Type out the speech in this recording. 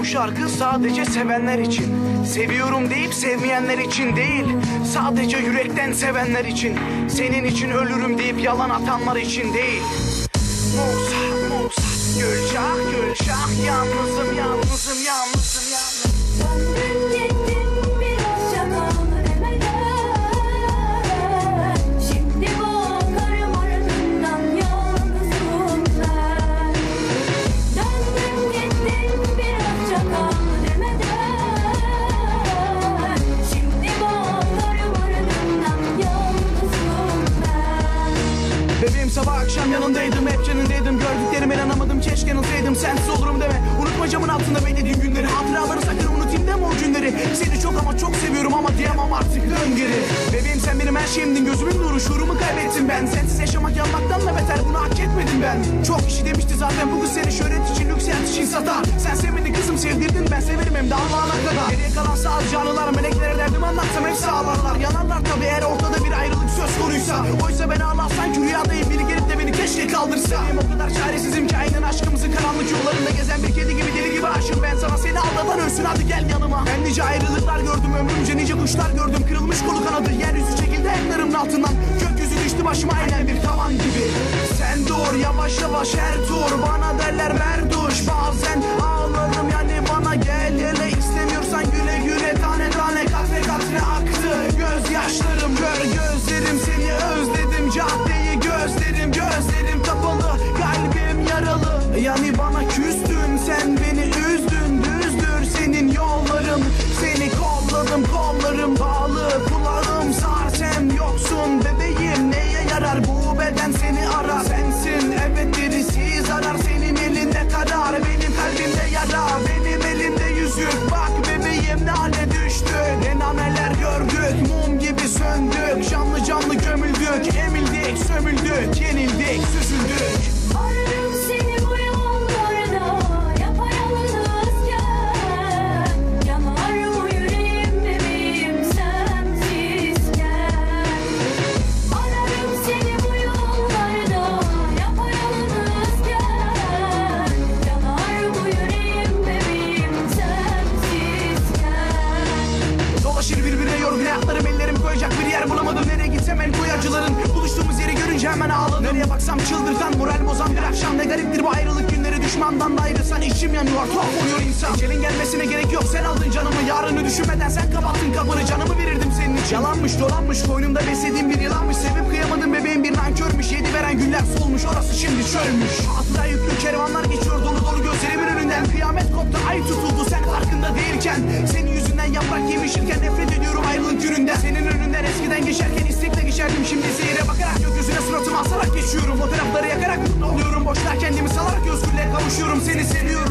şarkı sadece sevenler için. Seviyorum deyip sevmeyenler için değil. Sadece yürekten sevenler için. Senin için ölürüm deyip yalan atanlar için değil. Musa, Musa, Gülşah, Gülşah, yalnızım, yalnızım, yalnızım, yalnızım. Döndün gittin biraz şakalı demeden. Şimdi bakarım ardından yalnızım ben. Döndün gittin biraz şakalı demeden. Şimdi bakarım ardından yalnızım ben. Bebeğim sabah akşam yanındaydım, hep canındaydım. Gördüklerime inanamadım, keşke yanılsaydım. Sensiz olurum deme, unutma camın altında beklediğin günleri. Hatıraları sakın unutayım deme o günleri. Seni çok ama çok seviyorum ama diyemem artık, dön geri. Bebeğim sen benim her şeyimdin, gözümün nuru, şuurumu kaybettim ben. Sensiz yaşamak yanmaktan da beter, bunu hak etmedim ben. Çok kişi demişti zaten bu kız seni şöhret için, lüks hayat için satar. Sen sevmedin kızım, sevdirdin, ben severim hem de Allah'ına kadar. Geriye kalan sadece anılar, meleklere derdim anlatsam hepsi ağlarlar. Yanarlar tabii eğer ortada bir ayrılık söz konuysa. Oysa ben ağlar sanki rüyadayım, biri gelip de beni keşke kaldırsa. Benim o kadar çaresizim ki aynen aşkımızın karanlık yollarında gezen bir kedi gibi, deli gibi aşığım ben sana. Seni aldatan ölsün, hadi gel yanıma. Ben nice ayrılıklar gördüm ömrümce, nice kuşlar gördüm. Kırılmış kolu kanadı, yeryüzü çekildi emlerimin altından. Gökyüzü düştü başıma aynen bir tavan gibi. Sen dur yavaş yavaş her tur, bana derler merduş. Bazen ağlarım yani bana gel hele. İstemiyorsan güle güle, tane tane katre katre aktı gözyaşlarım. Gör gözlerim seni özledim, caddeyi gözlerim, gözlerim kapalı, kalbim yaralı. Yani bana küstün, sen beni üzdün, düzdür senin yolların. Seni kolladım, kollarım bağlı, kulağım sar, sen yoksun bebeğim. Neye yarar bu beden seni arar. Sensin evet birisi zarar, senin elinde karar, benim kalbimde yara, benim elimde yüzük. Bak bebeğim ne hale düştü, ne nameler gördük, mum gibi söndük. Canlı canlı gömüldük, emildik, sömüldük, yenildik, süzüldük. Ararım seni bu yollarda yapayalnızken. Yanar bu yüreğim bebeğim sensizken. Ararım seni bu yollarda yapayalnızken. Yanar bu yüreğim bebeğim sensizken. Dolaşır birbirine yorgun ayaklarım, ellerim koyacak bir yer bulamadım. Nereye gitsem el koy acıların, buluştuğumuz yeri görünce hemen ağladım. Nereye baksam çıldırtan, moral bozan bir akşam. Ne gariptir bu ayrılık günleri, düşmandan da ayrılsan içim yanıyor, tuhaf oluyor insan. Ecelin gelmesine gerek yok, sen aldın canımı. Yarını düşünmeden sen kapattın kapını, canımı verirdim senin için. Yalanmış dolanmış, koynumda beslediğim bir yılanmış. Sevip kıyamadım bebeğim bir nankörmüş. Yedi veren günler solmuş, orası şimdi çölmüş. Hatıra yüklü kervanlar geçiyor dolu dolu gözlerimin önünden. Kıyamet koptu, ay tutuldu sen farkında değilken. Senin yüzünden yaprak yemişirken nefret ediyorum ayrılık gününden. Senin önünden eskiden geçerken istekle geçerdim, şimdi seyire bakarak gökyüzüne suratımı asarak geçiyorum. Fotoğrafları yakarak mutlu oluyorum, boşlar kendimi salarak özgürlüğe kavuşuyorum. Seni seviyorum.